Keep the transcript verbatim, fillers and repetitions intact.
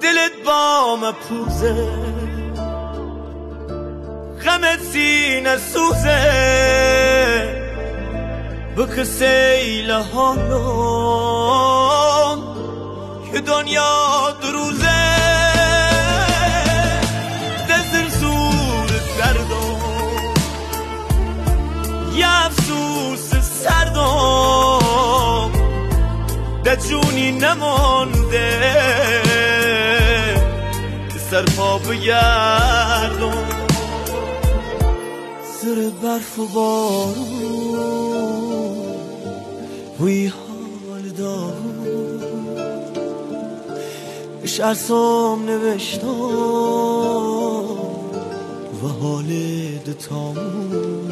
دلت با مپوزه، غمت سینه سوزه، بکه سیل حالم که دنیا دروزه، دزر زور دردم یه افسوس سردم، ده جونی نمانده سر پا بگردم، زیر برف و بارون وی حال دارم، اش ارسام نوشتم و حال دتامون